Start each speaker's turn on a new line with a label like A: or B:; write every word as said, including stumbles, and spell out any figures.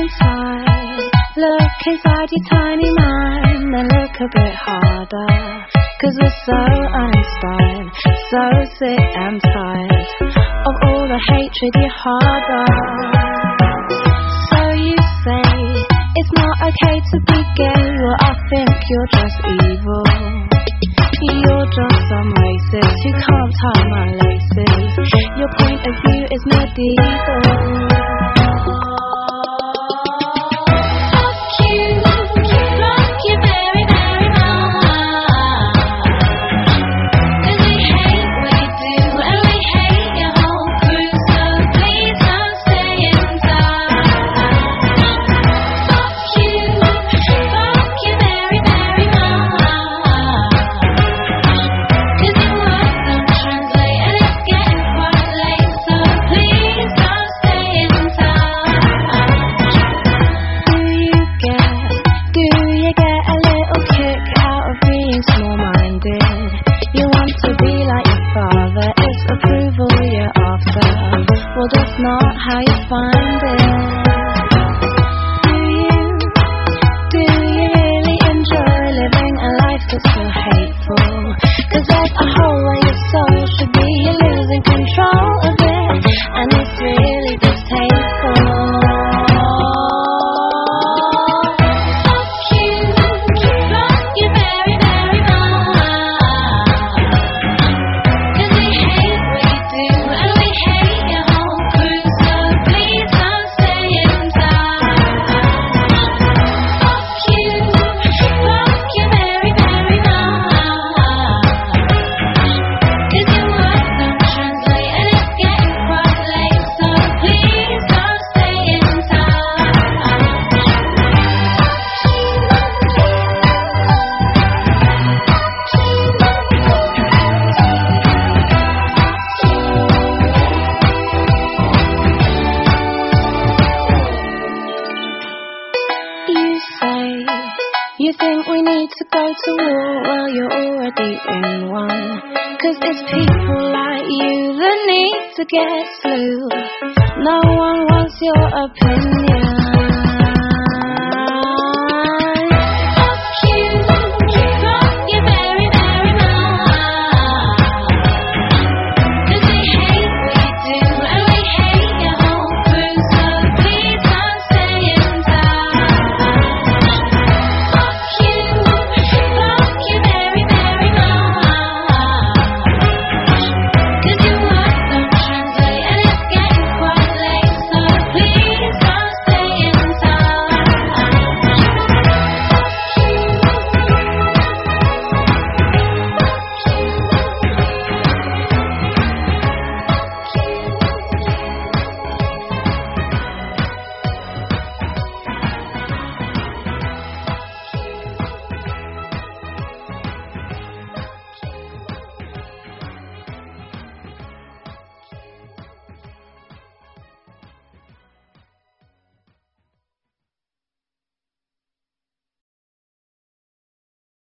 A: inside, look inside your tiny mind, then look a bit harder, 'cause we're so uninspired, so sick and tired of all the hatred you harbor. So you say it's not okay to be gay, well I think you're just evil. You're just some racist who can't tie my laces. Your point of view is medieval. Well, that's not how you find it. Do you, do you really enjoy living a life that's so hateful? 'Cause there's a hole where your soul should be, you're losing control of it, and it's really distasteful. You think we need to go to war? Well, you're already in one. 'Cause it's people like you that need to get slew. No one wants your opinion.